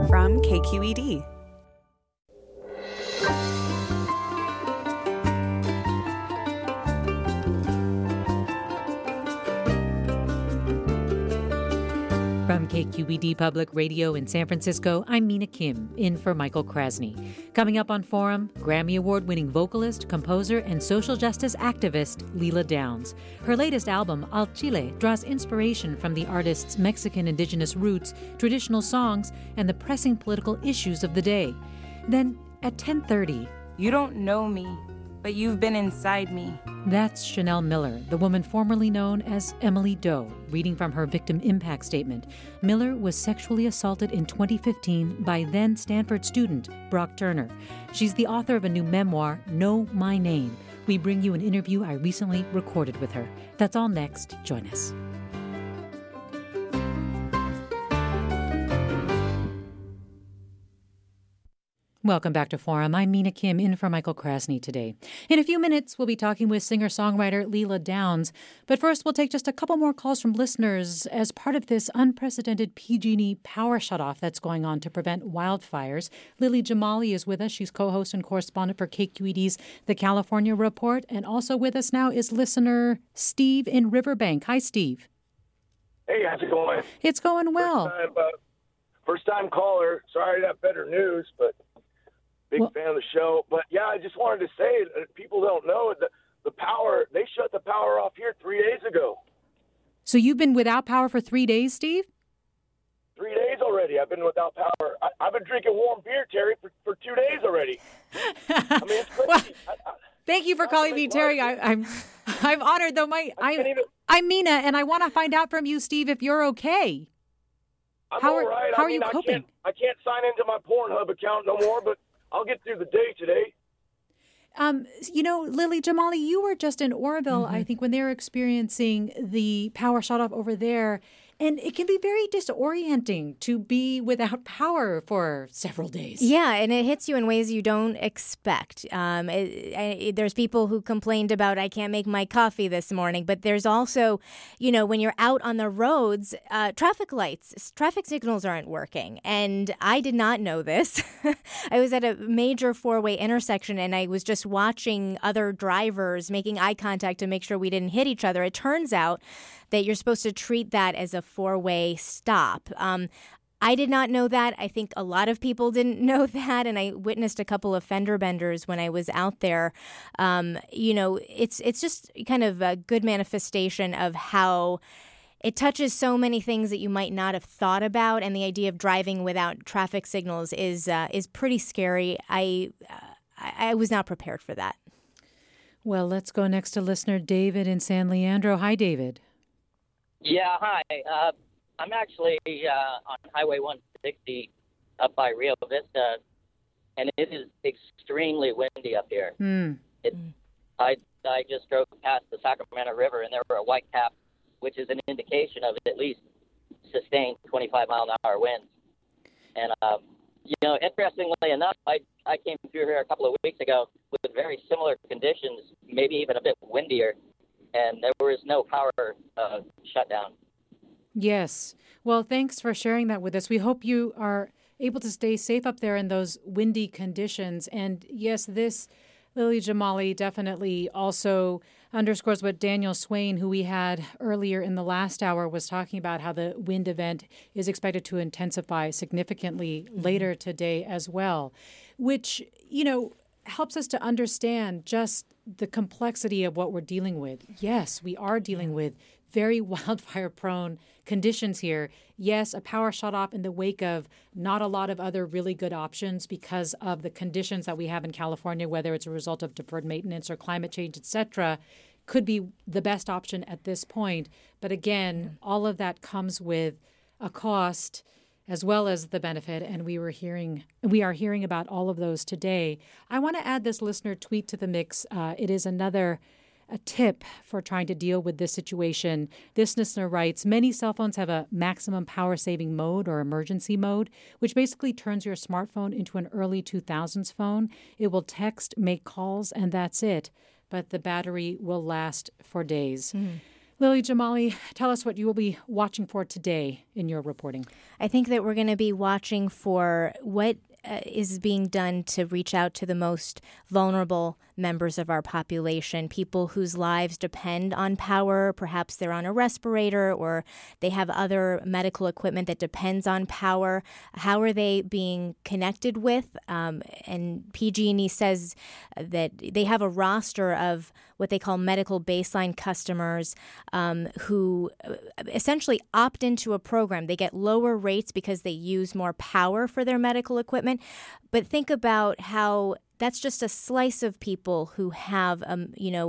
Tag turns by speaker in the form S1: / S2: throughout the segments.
S1: from KQED.
S2: From KQED Public Radio in San Francisco, I'm Mina Kim, in for Michael Krasny. Coming up on Forum, Grammy Award-winning vocalist, composer, and social justice activist Leela Downs. Her latest album, Al Chile, draws inspiration from the artist's Mexican indigenous roots, traditional songs, and the pressing political issues of the day. Then, at 10:30...
S3: You don't know me, but you've been inside me.
S2: That's Chanel Miller, the woman formerly known as Emily Doe, reading from her victim impact statement. Miller was sexually assaulted in 2015 by then Stanford student Brock Turner. She's the author of a new memoir, Know My Name. We bring you an interview I recently recorded with her. That's all next. Join us. Welcome back to Forum. I'm Mina Kim, in for Michael Krasny today. In a few minutes, we'll be talking with singer-songwriter Leela Downs. But first, we'll take just a couple more calls from listeners as part of this unprecedented PG&E power shutoff that's going on to prevent wildfires. Lily Jamali is with us. She's co-host and correspondent for KQED's The California Report. And also with us now is listener Steve in Riverbank. Hi, Steve.
S4: Hey, how's it going?
S2: It's going well.
S4: First-time caller. Sorry to have better news, but... Big fan of the show. But, yeah, I just wanted to say that people don't know the power. They shut the power off here 3 days ago.
S2: So you've been without power for 3 days, Steve?
S4: 3 days already. I've been without power. I've been drinking warm beer, Terry, for 2 days already. I mean, it's crazy.
S2: Well, thank you for calling me Terry. I'm honored, though. I'm Mina, and I want to find out from you, Steve, if you're okay.
S4: I'm all right.
S2: How are you coping?
S4: I can't sign into my Pornhub account no more, but I'll get through the day today.
S2: Lily Jamali, you were just in Oroville, I think, when they were experiencing the power shutoff over there. And it can be very disorienting to be without power for several days.
S5: Yeah, and it hits you in ways you don't expect. There's people who complained about, I can't make my coffee this morning. But there's also, when you're out on the roads, traffic signals aren't working. And I did not know this. I was at a major four-way intersection, and I was just watching other drivers making eye contact to make sure we didn't hit each other. It turns out that you're supposed to treat that as a four-way stop. I did not know that. I think a lot of people didn't know that, and I witnessed a couple of fender benders when I was out there. It's just kind of a good manifestation of how it touches so many things that you might not have thought about, and the idea of driving without traffic signals is pretty scary. I was not prepared for that.
S2: Well, let's go next to listener David in San Leandro. Hi, David.
S6: Yeah, hi. I'm actually on Highway 160 up by Rio Vista, and it is extremely windy up here. I just drove past the Sacramento River, and there were a white cap, which is an indication of at least sustained 25-mile-an-hour winds. And, interestingly enough, I came through here a couple of weeks ago with very similar conditions, maybe even a bit windier, and there was no power shutdown.
S2: Yes. Well, thanks for sharing that with us. We hope you are able to stay safe up there in those windy conditions. And yes, this, Lily Jamali, definitely also underscores what Daniel Swain, who we had earlier in the last hour, was talking about, how the wind event is expected to intensify significantly later today as well, which, helps us to understand just the complexity of what we're dealing with. Yes, we are dealing with very wildfire-prone conditions here. Yes, a power shutoff in the wake of not a lot of other really good options because of the conditions that we have in California, whether it's a result of deferred maintenance or climate change, et cetera, could be the best option at this point. But again, all of that comes with a cost as well as the benefit, and we are hearing about all of those today. I want to add this listener tweet to the mix. It is a tip for trying to deal with this situation. This listener writes, many cell phones have a maximum power saving mode or emergency mode, which basically turns your smartphone into an early 2000s phone. It will text, make calls, and that's it. But the battery will last for days. Lily Jamali, tell us what you will be watching for today in your reporting.
S5: I think that we're going to be watching for what is being done to reach out to the most vulnerable members of our population, people whose lives depend on power. Perhaps they're on a respirator or they have other medical equipment that depends on power. How are they being connected with? And PG&E says that they have a roster of what they call medical baseline customers who essentially opt into a program. They get lower rates because they use more power for their medical equipment. But think about how that's just a slice of people who have, a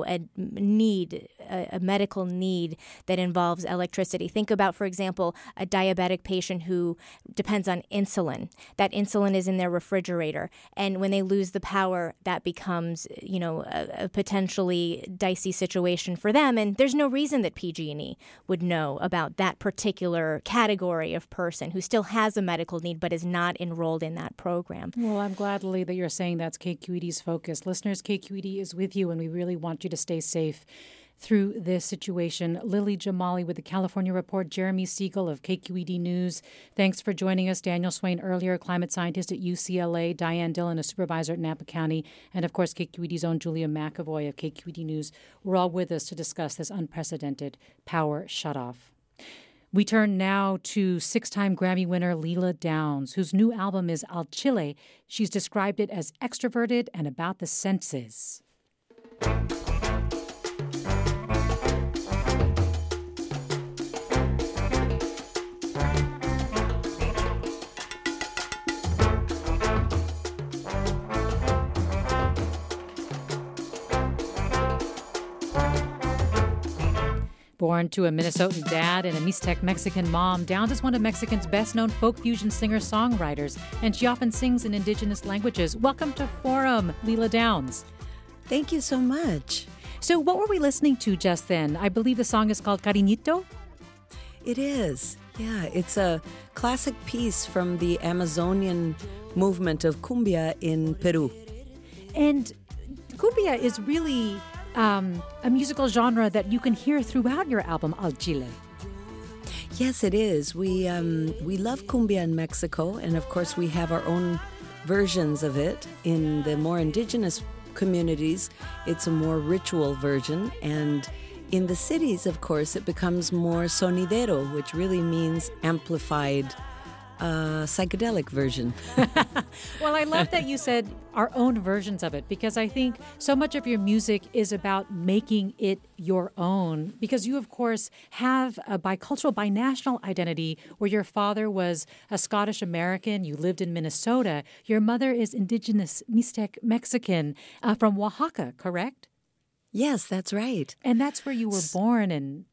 S5: medical need that involves electricity. Think about, for example, a diabetic patient who depends on insulin. That insulin is in their refrigerator. And when they lose the power, that becomes, a potentially dicey situation for them. And there's no reason that PG&E would know about that particular category of person who still has a medical need but is not enrolled in that program.
S2: Well, I'm glad, Lily, that you're saying that's KQED's focus. Listeners, KQED is with you, and we really want you to stay safe through this situation. Lily Jamali with the California Report, Jeremy Siegel of KQED News. Thanks for joining us. Daniel Swain earlier, climate scientist at UCLA. Diane Dillon, a supervisor at Napa County. And, of course, KQED's own Julia McEvoy of KQED News. We're all with us to discuss this unprecedented power shutoff. We turn now to six-time Grammy winner Leela Downs, whose new album is Al Chile. She's described it as extroverted and about the senses. Born to a Minnesotan dad and a Mixtec Mexican mom, Downs is one of Mexican's best-known folk fusion singer-songwriters, and she often sings in indigenous languages. Welcome to Forum, Leela Downs.
S1: Thank you so much.
S2: So what were we listening to just then? I believe the song is called Cariñito?
S1: It is. Yeah, it's a classic piece from the Amazonian movement of cumbia in Peru.
S2: And cumbia is really a musical genre that you can hear throughout your album, Al Chile.
S1: Yes, it is. We love cumbia in Mexico, and of course we have our own versions of it. In the more indigenous communities, it's a more ritual version, and in the cities, of course, it becomes more sonidero, which really means amplified psychedelic version.
S2: Well, I love that you said our own versions of it, because I think so much of your music is about making it your own, because you, of course, have a bicultural, binational identity where your father was a Scottish American, you lived in Minnesota, your mother is indigenous Mixtec Mexican from Oaxaca, correct?
S1: Yes, that's right.
S2: And that's where you were born,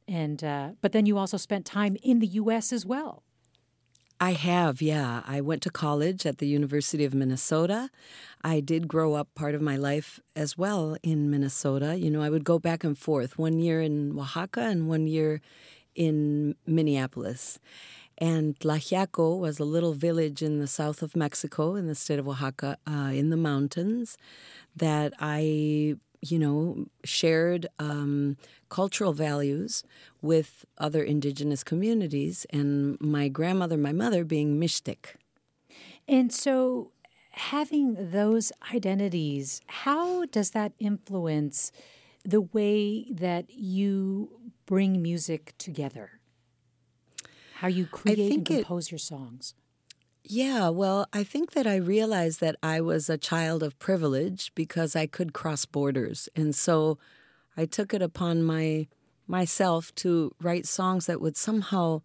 S2: but then you also spent time in the U.S. as well.
S1: I have, yeah. I went to college at the University of Minnesota. I did grow up part of my life as well in Minnesota. You know, I would go back and forth, 1 year in Oaxaca and 1 year in Minneapolis. And Tlaxiaco was a little village in the south of Mexico, in the state of Oaxaca, in the mountains, that I shared cultural values with other indigenous communities, and my grandmother, my mother, being Mixtec.
S2: And so having those identities, how does that influence the way that you bring music together? How you create and compose your songs?
S1: Yeah, well, I think that I realized that I was a child of privilege because I could cross borders. And so I took it upon myself to write songs that would somehow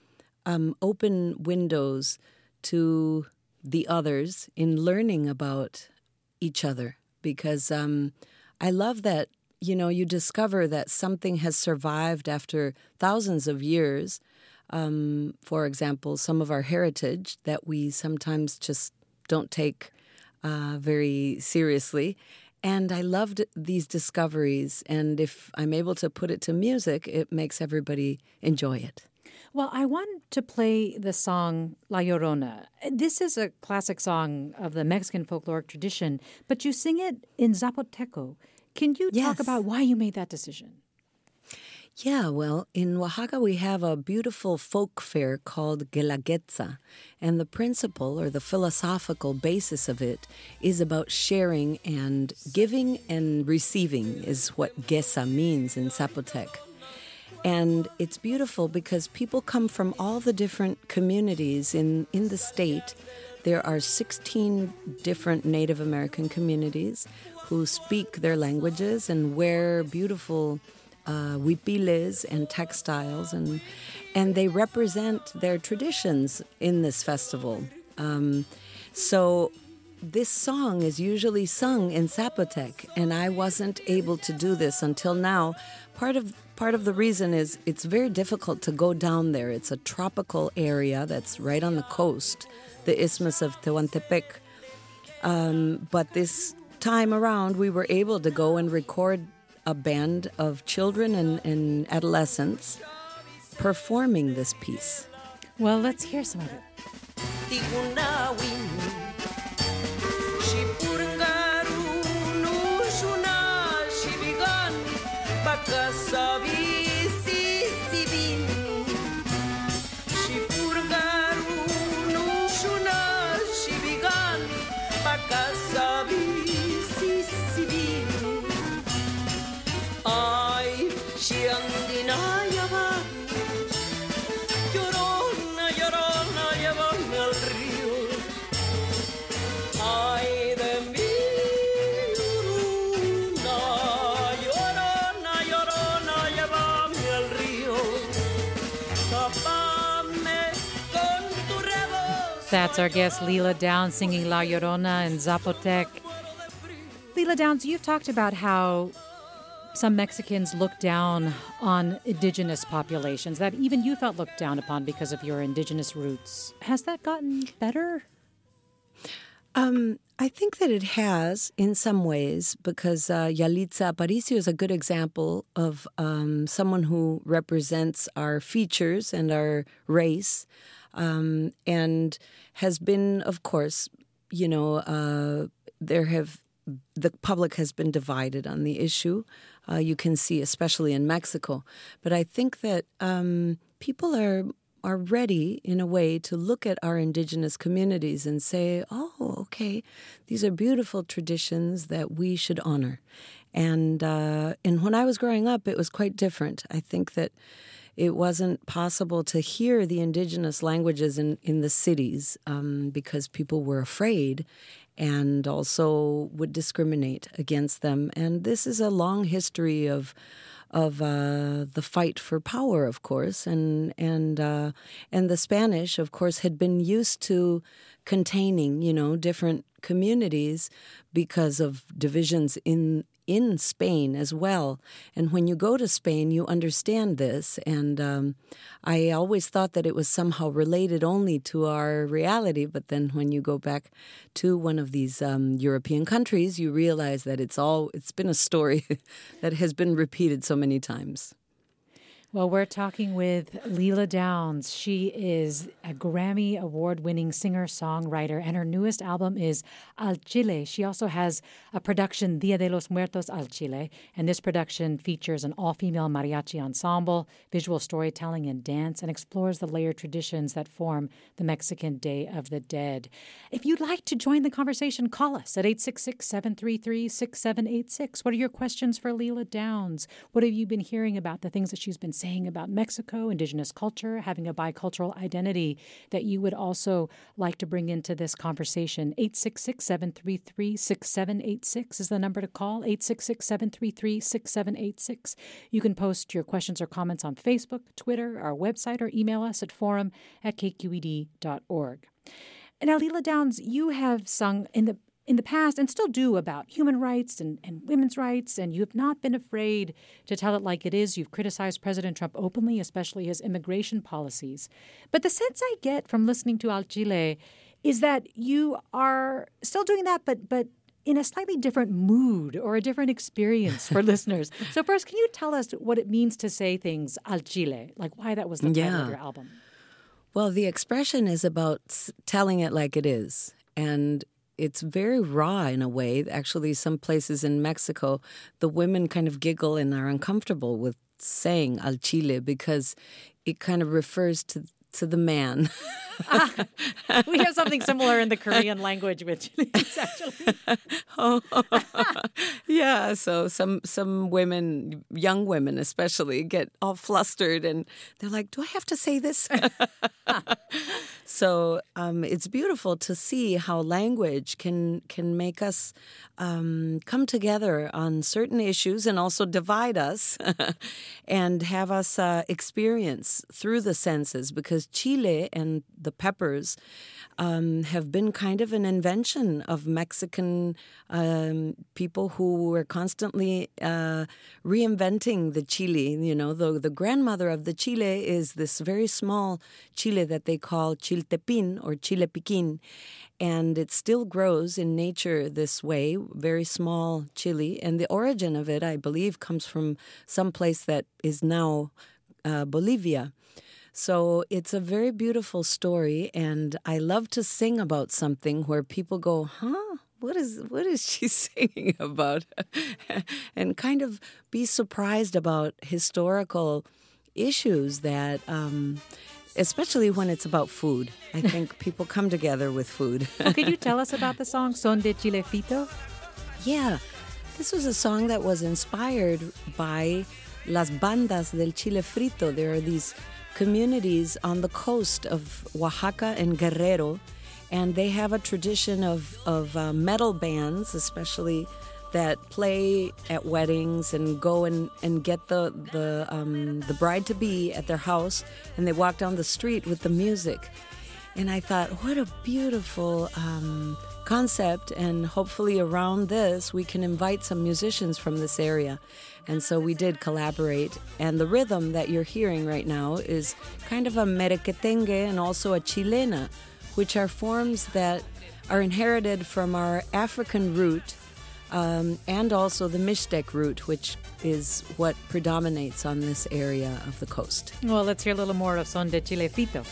S1: open windows to the others in learning about each other. Because I love that, you discover that something has survived after thousands of years. For example, some of our heritage that we sometimes just don't take very seriously. And I loved these discoveries. And if I'm able to put it to music, it makes everybody enjoy it.
S2: Well, I want to play the song La Llorona. This is a classic song of the Mexican folkloric tradition, but you sing it in Zapoteco. Can you talk about why you made that decision?
S1: Yeah, well, in Oaxaca we have a beautiful folk fair called Guelaguetza, and the principle or the philosophical basis of it is about sharing and giving and receiving is what Gesa means in Zapotec. And it's beautiful because people come from all the different communities in the state. There are 16 different Native American communities who speak their languages and wear beautiful huipiles and textiles, and they represent their traditions in this festival. So this song is usually sung in Zapotec, and I wasn't able to do this until now. Part of the reason is it's very difficult to go down there. It's a tropical area that's right on the coast, the Isthmus of Tehuantepec. But this time around, we were able to go and record a band of children and adolescents performing this piece.
S2: Well, let's hear some of it. That's our guest, Lila Downs, singing La Llorona in Zapotec. Lila Downs, you've talked about how some Mexicans look down on indigenous populations, that even you felt looked down upon because of your indigenous roots. Has that gotten better?
S1: I think that it has in some ways because Yalitza Aparicio is a good example of someone who represents our features and our race. And has been, of course, the public has been divided on the issue. You can see, especially in Mexico. But I think that people are ready, in a way, to look at our indigenous communities and say, oh, okay, these are beautiful traditions that we should honor. And when I was growing up, it was quite different. I think that it wasn't possible to hear the indigenous languages in the cities because people were afraid and also would discriminate against them. And this is a long history of the fight for power, of course, and the Spanish, of course, had been used to containing, different communities because of divisions in Spain as well. And when you go to Spain, you understand this. And I always thought that it was somehow related only to our reality. But then when you go back to one of these European countries, you realize that it's been a story that has been repeated so many times.
S2: Well, we're talking with Lila Downs. She is a Grammy Award-winning singer-songwriter, and her newest album is Al Chile. She also has a production, Dia de los Muertos al Chile, and this production features an all-female mariachi ensemble, visual storytelling, and dance, and explores the layered traditions that form the Mexican Day of the Dead. If you'd like to join the conversation, call us at 866-733-6786. What are your questions for Lila Downs? What have you been hearing about the things that she's been saying about Mexico, indigenous culture, having a bicultural identity that you would also like to bring into this conversation? 866-733-6786 is the number to call, 866-733-6786. You can post your questions or comments on Facebook, Twitter, our website, or email us at forum@kqed.org. And now, Lila Downs, you have sung in the past and still do about human rights and women's rights, and you have not been afraid to tell it like it is. You've criticized President Trump openly, especially his immigration policies. But the sense I get from listening to Al Chile is that you are still doing that, but in a slightly different mood or a different experience for listeners. So first, can you tell us what it means to say things Al Chile, like why that was the title of your album?
S1: Well, the expression is about telling it like it is, and it's very raw in a way. Actually, some places in Mexico, the women kind of giggle and are uncomfortable with saying al chile because it kind of refers to the man.
S2: We have something similar in the Korean language with Chileans, actually.
S1: Yeah, so some women, young women especially, get all flustered and they're like, do I have to say this? So it's beautiful to see how language can make us come together on certain issues and also divide us and have us experience through the senses, because chile and the peppers have been kind of an invention of Mexican people who were constantly reinventing the chile. You know, the grandmother of the chile is this very small chile that they call chiltepin or chile piquin, and it still grows in nature this way, very small chili. And the origin of it, I believe, comes from some place that is now Bolivia. So it's a very beautiful story, and I love to sing about something where people go, huh? What is she singing about? And kind of be surprised about historical issues that, especially when it's about food. I think people come together with food.
S2: Well, could you tell us about the song Son de Chile Frito?
S1: Yeah, this was a song that was inspired by Las Bandas del Chile Frito. There are these communities on the coast of Oaxaca and Guerrero, and they have a tradition of metal bands, especially that play at weddings and go and get the bride-to-be at their house, and they walk down the street with the music. And I thought, what a beautiful concept, and hopefully around this we can invite some musicians from this area. And so we did collaborate, and the rhythm that you're hearing right now is kind of a merequetengue and also a chilena, which are forms that are inherited from our African root and also the Mixtec root, which is what predominates on this area of the coast.
S2: Well, let's hear a little more of Son de Chile Frito.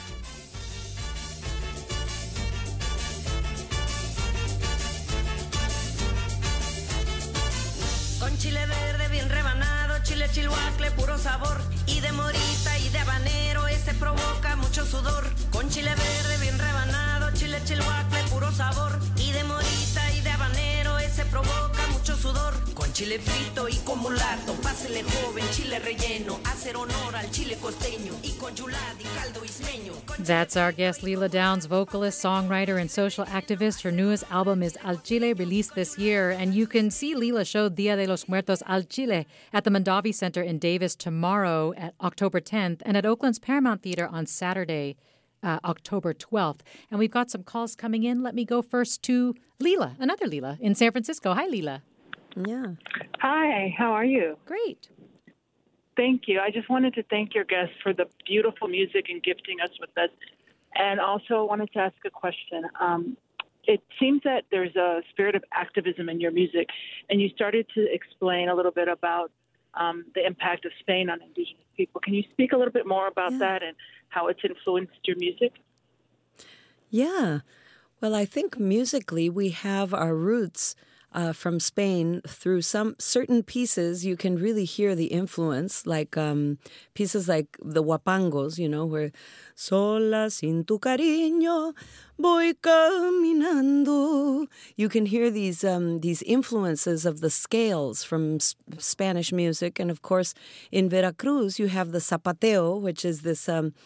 S7: Con chile verde bien rebanado, chile chilhuacle, puro sabor. Y de morita y de habanero, ese provoca mucho sudor. Con chile verde bien rebanado, chile chilhuacle, puro sabor. Y de morita y de habanero, ese provoca mucho sudor. Con chile frito y con mulato, pásele joven, chile relleno. Hacer honor al chile costeño. Y con chulad y caldo ismeño.
S2: That's our guest, Lila Downs, vocalist, songwriter, and social activist. Her newest album is Al Chile, released this year. And you can see Lila show Dia de los Muertos Al Chile at the Mondavi Center in Davis tomorrow at October 10th, and at Oakland's Paramount Theater on Saturday, October 12th. And we've got some calls coming in. Let me go first to Lila, another Lila in San Francisco. Hi, Lila.
S1: Yeah.
S8: Hi, how are you?
S2: Great.
S8: Thank you. I just wanted to thank your guests for the beautiful music and gifting us with this. And also wanted to ask a question. It seems that there's a spirit of activism in your music, and you started to explain a little bit about the impact of Spain on Indigenous people. Can you speak a little bit more about that and how it's influenced your music?
S1: Yeah. Well, I think musically we have our roots from Spain. Through some certain pieces, you can really hear the influence, like pieces like the Huapangos, you know, where sola sin tu cariño voy caminando. You can hear these influences of the scales from Spanish music. And of course, in Veracruz, you have the zapateo, which is this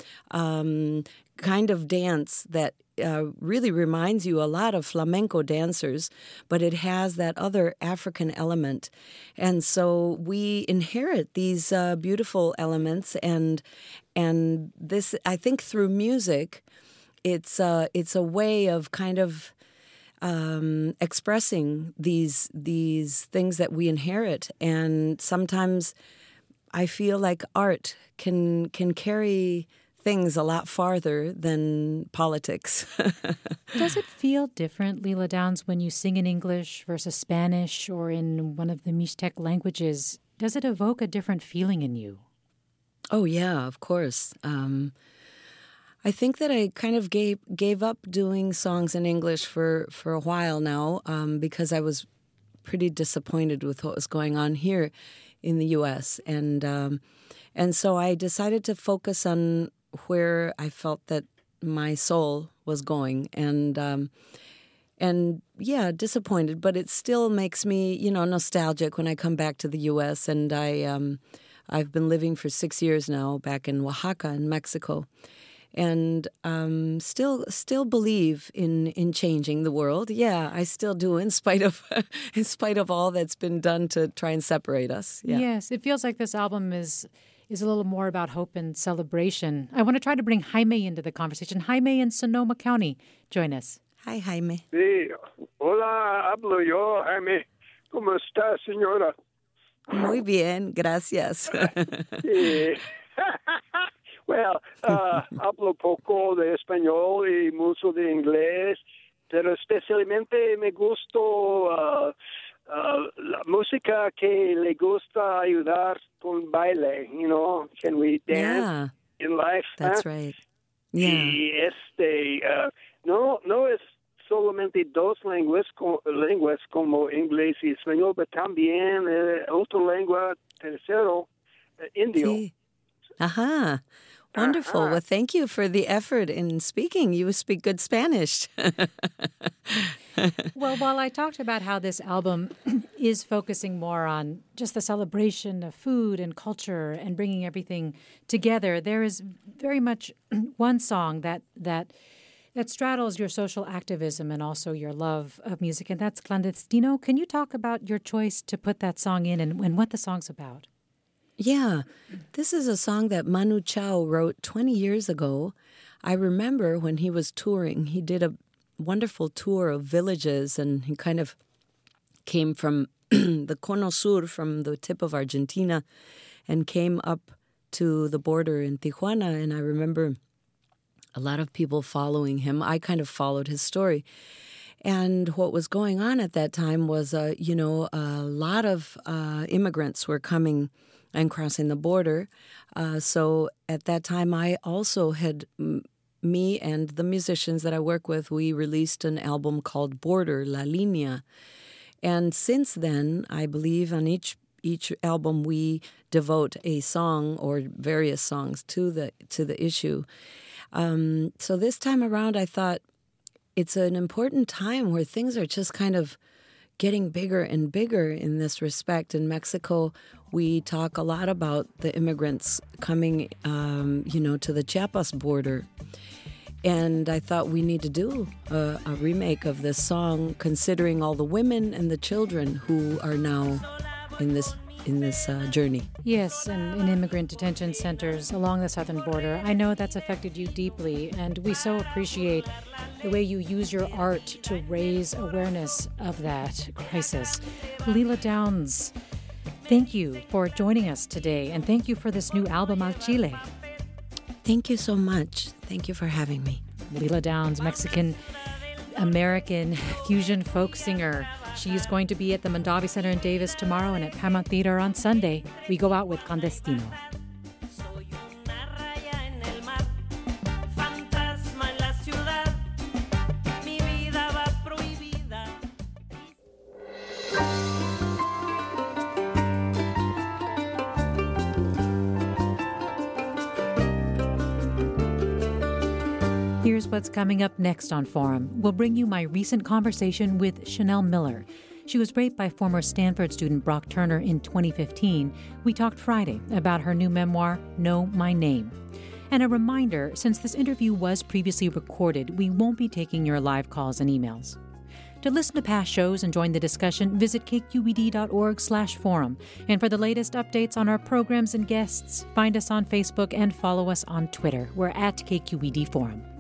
S1: kind of dance that really reminds you a lot of flamenco dancers, but it has that other African element. And so we inherit these beautiful elements, and this, I think, through music, it's a way of kind of expressing these things that we inherit. And sometimes I feel like art can carry things a lot farther than politics.
S2: Does it feel different, Lila Downs, when you sing in English versus Spanish or in one of the Mixtec languages? Does it evoke a different feeling in you?
S1: Oh, yeah, of course. I think that I kind of gave up doing songs in English for a while now because I was pretty disappointed with what was going on here in the U.S. And so I decided to focus on where I felt that my soul was going, and yeah, disappointed, but it still makes me, nostalgic when I come back to the U.S. And I've been living for 6 years now back in Oaxaca in Mexico, and still believe in changing the world. Yeah, I still do, in spite of all that's been done to try and separate us. Yeah.
S2: Yes, it feels like this album is a little more about hope and celebration. I want to try to bring Jaime into the conversation. Jaime in Sonoma County, join us.
S1: Hi, Jaime.
S9: Sí, hola, hablo yo, Jaime. ¿Cómo está, señora?
S1: Muy bien, gracias.
S9: Sí. Well, hablo poco de español y mucho de inglés, pero especialmente me gustó la música que le gusta ayudar con baile, can we dance in life?
S1: That's right. Yeah.
S9: Y no es solamente dos lenguas como inglés y español, pero también otra lengua tercero, indio.
S1: Sí. Aha. Wonderful. Well, thank you for the effort in speaking. You speak good Spanish.
S2: Well, while I talked about how this album is focusing more on just the celebration of food and culture and bringing everything together, there is very much one song that straddles your social activism and also your love of music, and that's Clandestino. Can you talk about your choice to put that song in and what the song's about?
S1: Yeah, this is a song that Manu Chao wrote 20 years ago. I remember when he was touring, he did a wonderful tour of villages, and he kind of came from the Cono Sur, from the tip of Argentina, and came up to the border in Tijuana. And I remember a lot of people following him. I kind of followed his story. And what was going on at that time was, a lot of immigrants were coming and crossing the border. So at that time, I also had, me and the musicians that I work with, we released an album called Border, La Línea. And since then, I believe on each album we devote a song or various songs to the issue. So this time around, I thought it's an important time where things are just kind of getting bigger and bigger in this respect. In Mexico, we talk a lot about the immigrants coming, to the Chiapas border. And I thought we need to do a remake of this song, considering all the women and the children who are now in this journey.
S2: Yes, and in immigrant detention centers along the southern border. I know that's affected you deeply, and we so appreciate the way you use your art to raise awareness of that crisis. Leela Downs, thank you for joining us today, and thank you for this new album, Al Chile.
S1: Thank you so much. Thank you for having me.
S2: Leela Downs, Mexican-American fusion folk singer. She's going to be at the Mondavi Center in Davis tomorrow and at Paramount Theater on Sunday. We go out with Clandestino. Here's what's coming up next on Forum. We'll bring you my recent conversation with Chanel Miller. She was raped by former Stanford student Brock Turner in 2015. We talked Friday about her new memoir, Know My Name. And a reminder, since this interview was previously recorded, we won't be taking your live calls and emails. To listen to past shows and join the discussion, visit kqed.org/forum. And for the latest updates on our programs and guests, find us on Facebook and follow us on Twitter. We're at KQED Forum.